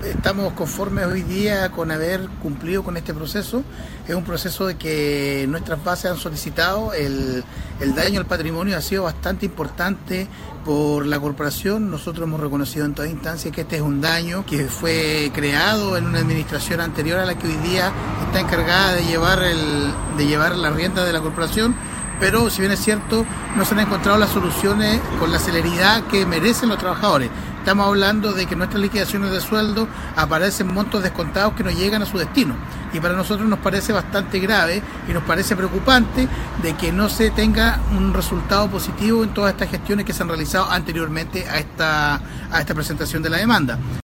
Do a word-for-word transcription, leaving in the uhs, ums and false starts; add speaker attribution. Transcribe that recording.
Speaker 1: estamos conformes hoy día con haber cumplido con este proceso. Es un proceso de que nuestras bases han solicitado. El, el daño al patrimonio ha sido bastante importante por la corporación. Nosotros hemos reconocido en toda instancia que este es un daño que fue creado en una administración anterior a la que hoy día está encargada de llevar, el, de llevar la rienda de la corporación. Pero si bien es cierto, no se han encontrado las soluciones con la celeridad que merecen los trabajadores. Estamos hablando de que en nuestras liquidaciones de sueldo aparecen montos descontados que no llegan a su destino. Y para nosotros nos parece bastante grave y nos parece preocupante de que no se tenga un resultado positivo en todas estas gestiones que se han realizado anteriormente a esta, a esta presentación de la demanda.